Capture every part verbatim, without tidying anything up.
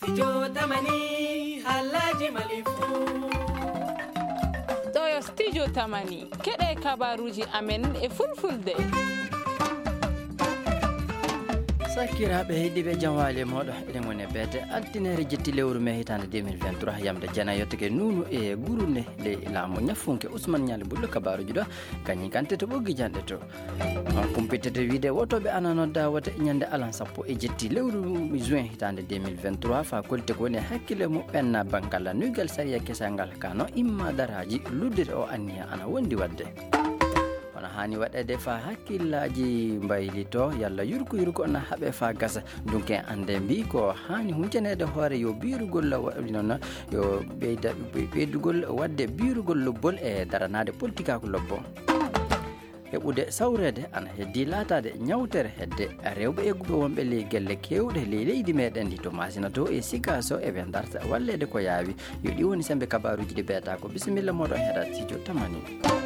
Studio Tamani Alhaji Malifu. Ɗo studio Tamani keɗe kabaruji amen e fulfulde. sakiraɓe heeɗiɓe jamwali moɗo eɗen woni e beete altinere jetti lewru mai hitande deux mille vingt-trois yamde jana yettoke nunu e gurune le laamu ñafunke Ousmane Ñali Bullo kabaruji ɗo kañi kante to ɓoggi janɗe to on kumpitete wiide wotoɓe ananodda wata ñande alan sappo e jetti lewru juin hitande deux mille vingt-trois fa kolte ko woni hakkille muɓɓen banggal nuygal sariya kesangal kano imma daraji luddere o anniya ana wondi wadde kono hani waɗede fa hakkillaji mbaylito yalla yurko yurko ona haaɓe fa gasa donc ande mbi ko hani huncanede hoore yo birugol noon yo ɓeyda ɓeydugol wadde birugol lobbol e daranade politique ako lobbo heɓude sawrede ana heddi laatade ñawtere hedde rewɓe egguɓe wonɓe ley gelle kewɗe ley leydi meɗen ndi to masina to e sikaso eɓe darta wallede ko yaawi yo ɗi woni sembe kabaruji ɗi beeta ko bisimilla moɗon heɗat studio Tamani.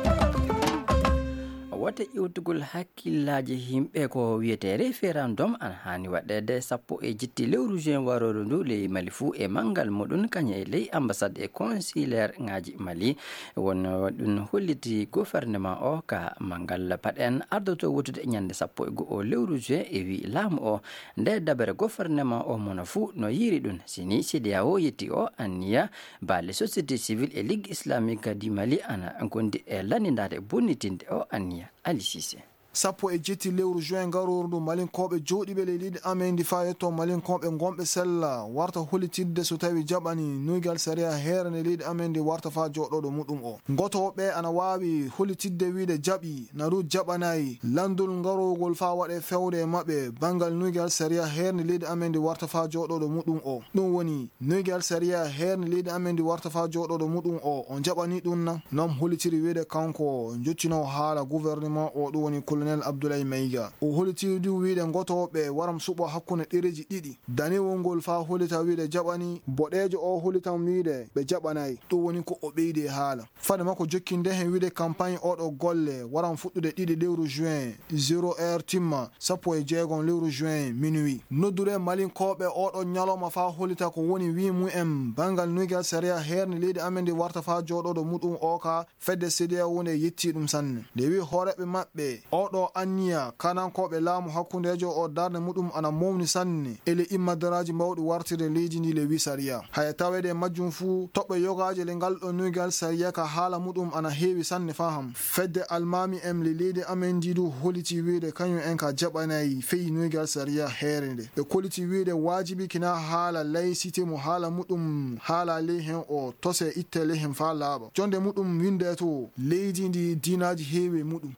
wata iwtugol hakkillaji himɓe ko wiyete référendum an hani waɗede sappo e jetti lewru juin waroru ndu ley Mali fuu e manggal muɗum kaña e ley ambassade e consulaire ngaji Mali won ɗum holliti gouvernement o ka manggal paɗen ardoto wutude ñande sappo e go'o lewru juin e wi laamu o nde dabere gouvernement o mono fuu no yiri ɗum sini C D A O yetti o anniya balle société civile e ligue islamique di Mali ana gondi e landidade bonnitinde o anniya Ali Cissé. sappo e jetti lewru juin garoru ndu malinkoɓe jooɗiɓe ley leydi amen ndi fa yetto malinkoɓe gonɓe sella warta holitidde so tawi jaɓani nuygal saria heerane leydi amen ndi warta fa joɗoɗo muɗum o gotoɓe ana wawi holitidde wiide jaɓi naru jaɓanayi landol garogol fa waɗe fewde e mabɓe bangal nuygal saria heerne leydi amen ndi warta fa joɗoɗo muɗum o ɗum woni nuygal saria heerne leydi amen ndi warta fa joɗoɗo muɗum o on jaɓani ɗum na nom holitiri wiide kanko joccino haala gouvernement o ɗum woni colonel Abdoulaye Mayiga o holitidi wiide gotoɓe waram suɓo hakkunde ɗereji ɗiɗi daniwol ngol fa holita wiide jaɓani boɗejo o holitan wiide ɓe jaɓanayi ɗum woni ko o ɓeydi haala fade makko jokkinde hen wiide campagne oɗo golle waram fuɗɗude ɗiɗi lewru juin zéro heure timma sappo e jeegon lewru juin minuit noddure malinkoɓe oɗo ñalawma fa holita ko woni wi mumen bangal nuygal saria heerne leydi amen ndi warta fa joɗoɗo muɗum o ka fedde C D A O wonde yetti ɗum sanne nde wi hooreɓe maɓɓe oɗo anniya kanankoɓe laamu hakkundejo o darde muɗum ana mawni sanne ele immadaraji mawɗi wartire leydi ndi le wi saria haya tawede majjum fuu toɓɓe yogaji le ngal ɗo nuygal saria ka haala muɗum ana heewi sanne faham fedde almami em le leydi amen ndi du holiti wiide kañum en ka jaɓanayi feyi nuygal saria heere nde ɓe koliti wiide wajibi kina haala laïcité mo haala muɗum haala ley hen o tose itte ley hen fa laaɓa jonde muɗum winde to leydi ndi dinaji heewi muɗum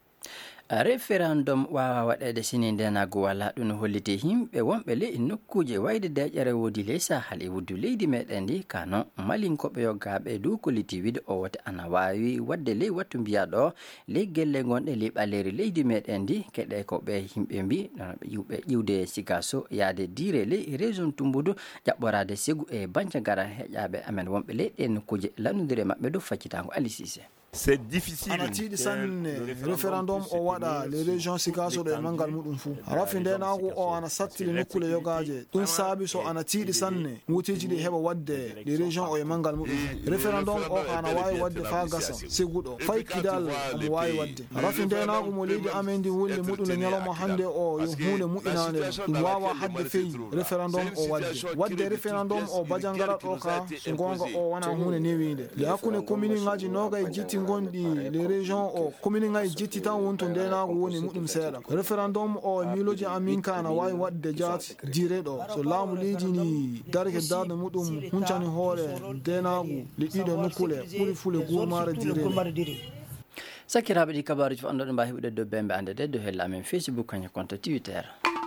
référendum wawa waɗede sini ndenago wala ɗum holliti himɓe wonɓe ley nokkuje wayde deƴƴere woodi ley sahal e wuddu leydi meɗen ndi kano malinkoɓe yoggaɓe dow kolliti wiide o wote ana wawi wadde ley wattu mbiyaɗo ley gelle gonɗe ley ɓaleri leydi meɗen ndi keɗe ko ɓe yimɓe mbi ƴiwɓe ƴiwde sigaso yaade dire ley région Tumbudu jaɓɓorade segu e bancagara heƴaɓe amen wonɓe ley ɗe nokkuje landodire mabɓe dow faccitango Ali Cissé. C'est difficile. ana tiiɗi sanne référendum o waɗa les régions sikasoɗo e mangal muɗum fuu rafi ndenago o ana sattiri nokkule yogaje ɗum saabi so ana tiiɗi sanne wutiji ɗi heɓa wadde les régions o e mangal muɗum fuu référendum o ana wawi wadde fa gasa seguɗo fay kidal omo wawi wadde rafi ndenago mo leydi amen ndi wulde muɗum le ñalawma hande o yo hunde muƴinande ɗum wawa hadde feyi référendum o wadde wadde référendum o badiangarat o ka so gonga o wona hunde newide le hakkude commune ngaji noga e jitti gonɗi les régions o commune ngaji jetti tan wonto ndenago woni muɗum seeɗa référendum o miiloji amin ka ana wawi wadde jaati dire ɗo so laamu leydi ni darke darde muɗum huncani hoore ndenago le ɗiɗo nokkule ɓuuri fule gurmare dire sakiraɓe ɗi kabaruji fo andoɗo mba heɓude dow bembe andede dow hella amen Facebook kaña compte Twitter.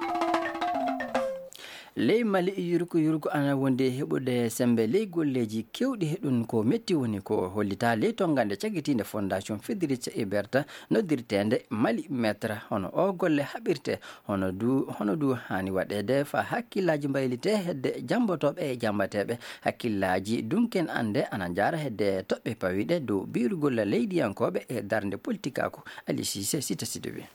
ley Mali yurko yurko ana wonde heɓude sembe ley golleji kewɗi heɗum ko metti woni ko hollita ley tongande cagitinde fondation Federica Eberta noddirtende Mali Metra hono o golle haɓirte hono du hono du hani waɗede fa hakkillaji mbaylite hedde jambotoɓe e jambateɓe hakkillaji dunken ande ana jara hedde toɓɓe pawiɗe dow birugol leydiyankoɓe e darde politique ako Ali Cissé sita sidowi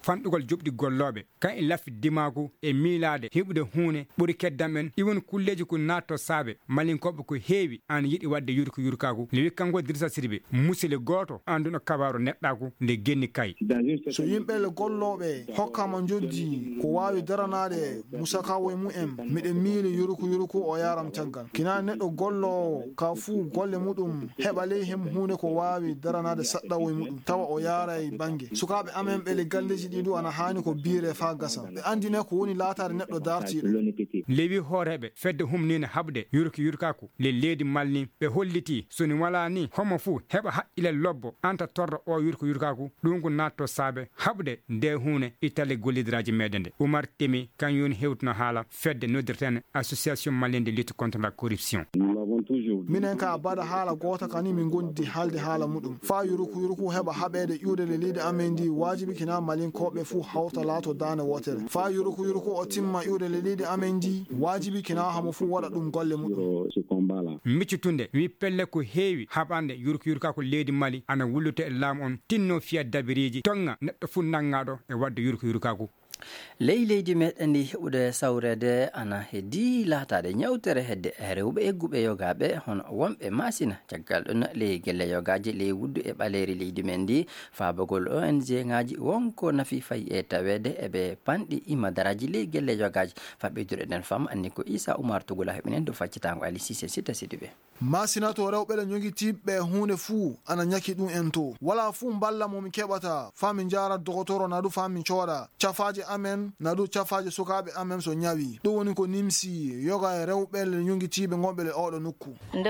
fandugol jobdi gollobe kan e lafi dimaku e milade hebude huune buri keddamen iwon kulleji ko nato sabe malin kobe ko heewi an yidi wadde yurku yurkaku le kango dirsa sirbe musile goto anduno kabaro neddaku le genni kay so yimbe le gollobe hokkama joddi ko wawi daranade musakawo mu em mide mili yurku yurku o yaram taggal kina neddo gollo ka fu golle mudum hebale hem huune ko wawi daranade saddawo mudum tawa o yara e bange sukabe amen be le galleji didu ana hani ko biire fa gasa be andine ko woni latare neddo darti lewi horebe fedde humnina habde yurku yurkaku le ledi malni be holliti soni wala ni homo fu heba hakkile lobbo anta torro o yurku yurkaku dungu natto sabe habde nde huune itale gollidraji medende Oumar Temi kan yoni hewtno hala fedde nodirten association malienne de lutte contre la corruption minen ka bada hala gota kani min gondi halde hala mudum fa yuruku yuruku heba habede yude le lidi amendi wajibi kina malin kobe fu hawta lato dana wotere fa yuruku yuruku o timma yude le lidi amendi wajibi kina hamo fu wada dum golle mudum miccutunde wi pelle ko heewi habande yurku yurka ko ledi mali ana wulute e lam on tinno fiya dabiriji tonga neddo fu nangado e wadde yurku yurka ko ley leydi meɗen ndi heɓude sawrede ana heddi laatade ñawtere hedde rewɓe egguɓe yogaɓe hono wonɓe masina caggal ɗon ley gelle yogaji ley wuddu e ɓaleri leydi men ndi fabagol O N G ngaji wonko nafi fayi e tawede eɓe panɗi imadaraji ley gelle yogaji faɓɓeyduɗe ɗen fam anni ko Issa Oumar Tugula heɓinen do faccitango Ali Cissé sita sidiɓe masina to rewɓe ɗe jogitiɓe hunde fuu ana ñaki ɗum en to wala fuu balla momi keɓata famin jara dogotoro nadu famin cooɗa cafaji amen nadu cafaji sukaɓe amen so ñawi ɗum woni ko nimsi yoga e rewɓe le jogitiɓe gonɓe le oɗo nokku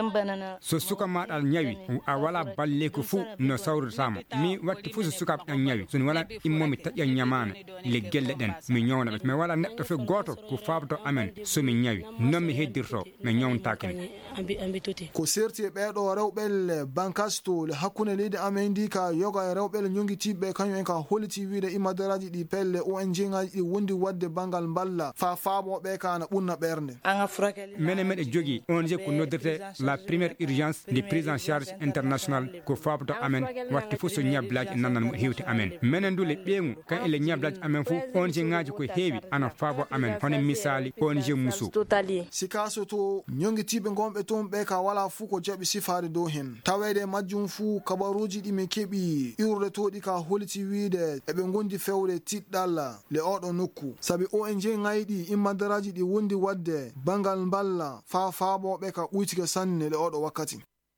so suka maɗal ñawi a wala balle ko fuu no sawritama mi watti fuu so sukaɓe ɗan ñawi soni wala immomi taƴƴa ñamana le gelle ɗen mi ñownaɓe mi wala neɗɗo fe goto ko fabto amen somi ñawi non mi heddirto mi ñownatakene ko serti e ɓeɗo rewɓel bankasto le hakkunde leydi amen ndi ka yoga e rewɓe le jogitiɓe kañum en ka holliti wiide imadaraji ɗi pelle O N G ngaji ɗi wondi wadde bangal balla fa faamoɓe kana ɓurna ɓernde mene meɗe jogui O N G ko noddirte la première urgence de prise en charge international ko fabto amen watti fof so ñablaji nannan mo hewti amen menen du le ɓeŋu kan ele ñablaji amen fof O N G ngaji ko heewi ana faabo amen hono misali O N G musu sikaso to jogitiɓe gonɓe toon ɓe ka wala fu ko jaɓi sifade dow hen tawede majjum fu kabaruji ɗi mi keɓi iwrde toɗi ka holliti wiide eɓe gondi fewde tiɗɗalla le oɗo nokku sabi O N G ngayɗi immadaraji ɗi wondi wadde bangal balla fa faaboɓe ka ɓuytike sanne le oɗo wakkati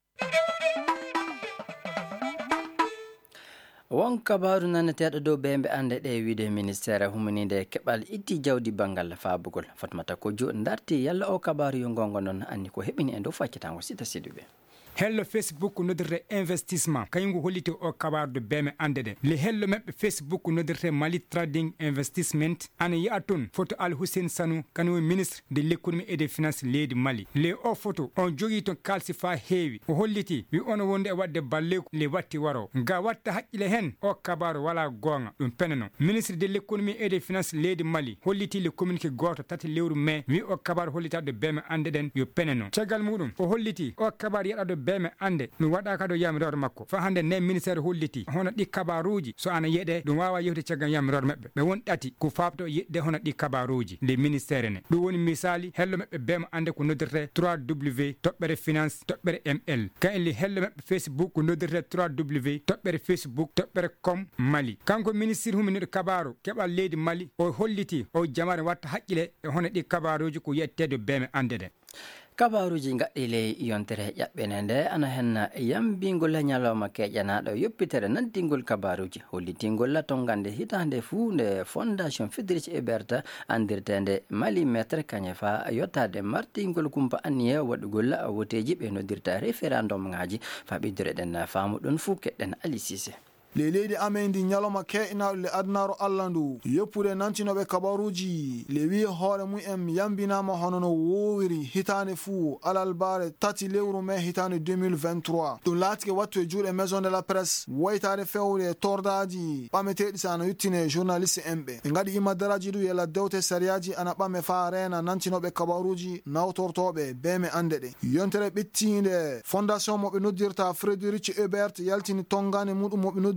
won kabaru naneteɗo dow ɓemɓe ande ɗe wiide ministére humanide keɓal itti jawdi bangal faabugol Fatmata Kodjo darti yalla o kabaru yo gongo noon anni ko heɓini e dow faccitango sita siduɓe hello Facebook noddirte investissement kañum holliti o kabarde beme ande ɗe le hello mabɓe Facebook noddirte Mali Trading Investment ana yiya toon photo Al Hussein Sanou kañum ministre de l'économie et des finances leydi Mali le o photo on jogui toon kalsi fa heewi o holliti wi ono wonde e wadde balleku le watti waro ga watta haqqile hen o kabaru wala gonga ɗum peneno ministre de l'économie et des finances leydi Mali holliti le communiqué goto tati lewru mai wi o kabaru hollitade beme ande ɗen yo peneno caggal muɗum o holliti o kabaru yaɗado beme ande ɗum waɗa kado yamirore makko fa hande ne ministére holliti hono ɗi kabaruji so ana yeɗe ɗum wawa yewde caggal yamirore mabɓe ɓe won ɗati ko fabto yidde hono ɗi kabaruji nde ministére ne ɗum woni misali hello mabɓe bema ande ko noddirte trois w toɓɓere finance toɓɓere M L kan li hello mabɓe Facebook ko noddirte trois w toɓɓere Facebook toɓɓere com Mali kanko ministre huminiɗo kabaru keɓal leydi Mali o holliti o jamare watta haqqile e hono ɗi kabaruji ko yettede beme ande ɗe kabaruji gaɗɗi ley yontere ƴaɓɓene nde ana hen yambingol ñalawma keƴanaɗo yoppitere nantingol kabaruji hollitingol tongande hitande fuu nde fondation Friedrich Ebert andirtende Mali maître kañe fa yottade martingol kumpa anniye waɗugol woteji ɓe noddirta référendum ngaji fa ɓiddore ɗen faamu ɗon fuu keɗɗen Ali Cissé le leydi amen ndi ñalawma ke'inaɗo le adnaro Allah ndu yoppude nantinoɓe kabaruji le wi hoore mumen yambinama hono no wowiri hitande fuu alalbare tati lewru mai hitande deux mille vingt-trois ɗum laatike wattu e juuɗe maison de la presse woytade fewde tordaji ɓameteɗi sa ana yuttine journaliste en ɓe ɓe gaɗi imadaraji ɗu yela dewte sariyaji ana ɓame fa rena nantinoɓe kabaruji nawtortoɓe beme ande ɗe yontere ɓettinde fondation moɓe noddirta Friedrich Ebert yaltini tongane muɗum moɓe noddirta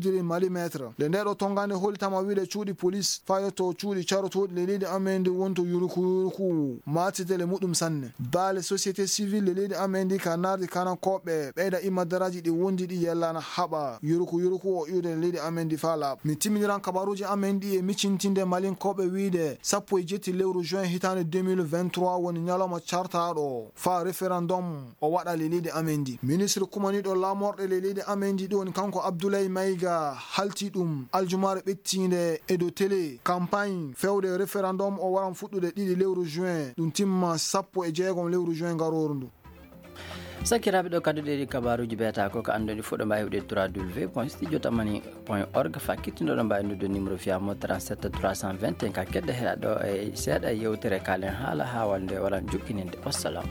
subdiri millimetre le ndeɗo tongande holitama wiide cuuɗi police fayoto cuuɗi carotoɗi le leydi amen ndi wonto yuruku yuruku matitele muɗum sanne baale société civile le leydi amen ndi ka nardi kanankoɓe ɓeyda immadaraji ɗi wondi ɗi yellana haɓa yuruku yuruku o iwde le leydi amen ndi fa laaɓa mi timminiran kabaruji amen ɗi e miccintinde malinkoɓe wiide sappo e jetti lewru juin hitande deux mille vingt-trois woni ñalawma cartaɗo fa référendum o waɗa le leydi amen ndi ministre kumaniɗo lamorɗe le leydi amen ndi ɗi woni kanko Abdoulaye Maïga halti ɗum aljumare ɓettinde e dow télé campagne fewde référendum o waran fuɗɗude ɗiɗi lewru juin ɗum timma sappo e jeegom lewru juin garoru ndu. sakiraɓe ɗo kadi ɗeɗi kabaruji beyata ko ko anduɗi fuɗɗo mbawi heɓde w point studio tamani point org fakkitinoɗo mbawi noddu numéro fiyamo trente-sept trois cent vingt et un ka kedde heɗa ɗo e seeɗa yewtere kalen haala hawal nde walan juɓɓininde. Wassalam.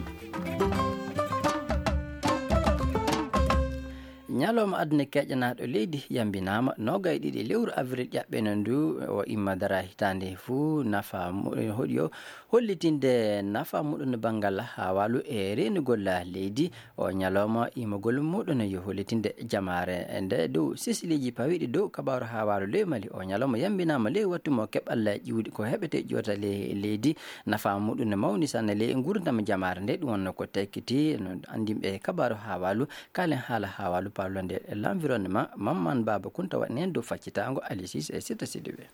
ñalawma aduna keƴƴanaɗo leydi yambinama noga e ɗiɗi lewru avril ƴaɓɓene ndu o immadara hitande fuu nafa hoɗi o hollitinde nafa muɗum banggal hawalu e renugol leydi o ñalawma imagol muɗum yo hollitinde jamare nde dow sisiliji pawiɗi dow kabaru hawalu ley mali o ñalawma yambinama ley wattumo keɓal ƴiwɗi ko heɓete ƴota le leydi nafa muɗum mawni sanne ley gurdam jamare nde ɗum wonno ko tekkiti no andimɓe kabaru hawalu kalen haala hawalu parlonde l'environnement Mamman Baba Kunta waɗi hen dow faccitango Alisis e Sita Sidibé.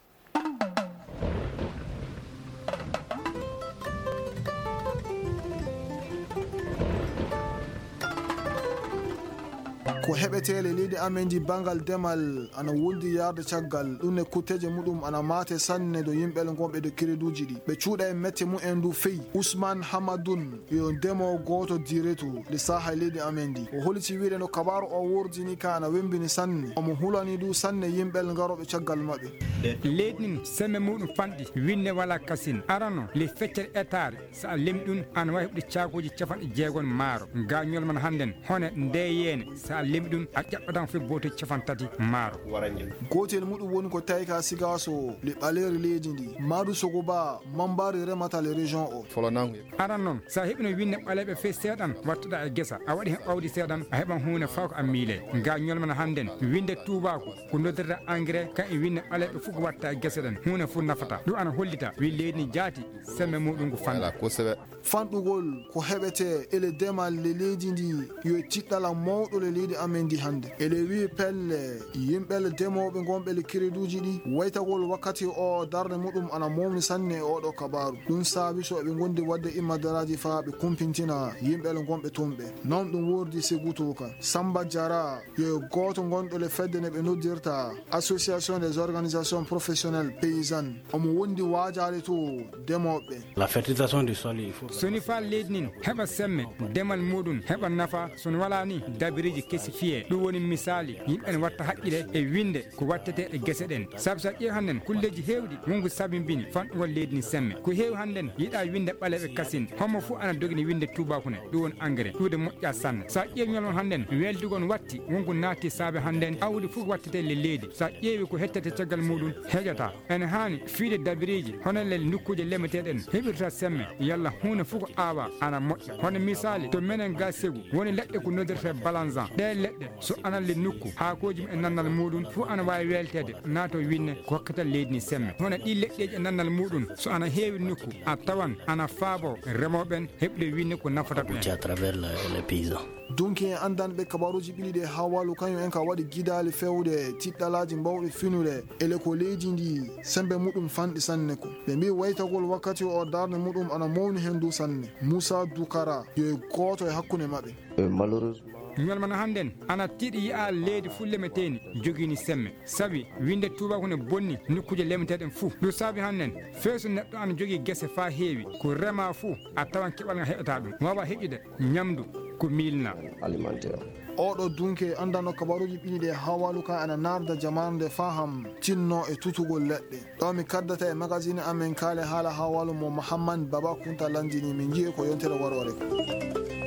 ko heɓetele leydi amen ndi bangal demal ana wuldi yarde caggal ɗum ne kutteje muɗum ana mate sanne do yimɓel gonɓe de créduji ɗi ɓe cuuɗa e mette mumen ndu feyi. Ousmane Hamadoun yo ndemowo goto diretu le saha leydi amen ndi o holiti wiide no kabaru o wurdini ka ana wembini sanne omo hulani du sanne yimɓel garoɓe caggal mabɓe. leydi nin semme muɗum fanɗi winne wala kasine arano le feccere hectare sa lemi ɗum ana wawi heɓde cakuji capanɗe jeegon maaro gañol man hannden hone ndeyene sa lemi ɗum a ƴaɓɓatan fe boto capan tati maaro. gotel muɗum woni ko tawi ka sigaso le ɓaleri leydi ndi Madou Sogoba mambari remata le région o aran noon sa heɓino winne ɓaleɓe fe seeɗan wattuɗa e guesa a waɗi hen ɓawdi seeɗan a heɓan hunde faw ko a miile gañol man hannden winde tubako ko noddirta engrais kan e winne ɓaleɓe fof ko watta e guese ɗen hunde fof nafata ɗum ana hollita wi leydi ni jaati semme muɗum ko fanɗa fanɗugol ko heɓete ele demal le leydi ndi yo tiɗɗala mawɗo le leydi amen ndi hande ele wi pelle yimɓele demoɓe gonɓe le créduji ɗi waytagol wakkati o darde muɗum ana mawni sanne e oɗo kabaru ɗum saabi so eɓe gondi wadde immadaraji fa ɓe kumpintina yimɓele gonɓe tumɓe non ɗum wordi segutuka Samba Diara yo goto gonɗo le fedde ne ɓe noddirta association des organisations professionnelles paysannes omo wondi wajade to demoɓe. La fertilisation du sol il faut soni fa leydi nin heɓa semme demal muɗum heɓa nafa sono wala ni dabiriji kesi fiye ɗum woni misali yimɓe ne watta haqqile e winde ko wattete e guese ɗen saabu sa ƴeew hannden kulleji hewɗi wonko sabimbini fanɗugol leydi ni semme ko heewi hannden yiiɗa winde ɓaleɓe kasine hommo fof ana dogini winde tubakune ɗum woni engrais ɗude moƴƴa sanne sa ƴeewi ñolon hannden weldugon watti wonko naati saabe hannden awdi fof wattete le leydi sa ƴeewi ko hettete caggal muɗum heƴata ene hani fiide dabiriji hono le nokkuji lemeteɗen heɓirta semme yalla hunde fof ko awa ana moƴƴa hono misali to menen ga segu woni leɗɗe ko noddirte balanzan ɗe leɗɗe so anan le nokku haakoji e nannal muɗum fof ana wawi weltede naato winne ko hokkata leydi ni semme hono ɗi leɗɗeji e nannal muɗum so ana heewi nokku a tawan ana faabo remoɓen heɓde winne ko nafata ɗum à travers les paysans. dunki en andanɓe kabaruji ɓiɗiɗe ha walu kañum en ka waɗi guidali fewde tiɗɗalaji mbawɗe finude ele ko leydi ndi sembe muɗum fanɗi sanne ko ɓe mbi waytagol wakkati o darde muɗum ana mawni hen du sanne Moussa Doukara yo goto e hakkude mabɓe. malheureusement ñolmana hannden ana tiiɗi yiya leydi fuu lemeteni jogini semme sabi winde tubako ne bonni nokkuje lemeteɗen fuu ɗum saabi hannden feeso neɗɗo ana jogui guese fa heewi ko rema fuu a tawan keɓal nga heɓata ɗum wawa heƴude ñamdu ko milna alimentaire. oɗo dunke andano kabaruji ɓiɗiɗe ha walu ka ana narda jamande faham tinno e tutugol leɗɗe ɗo mi kaddata e magazine amen kaale haala ha walu mo Mahamman Baba Kunta landini min jiiye ko yontere warware ko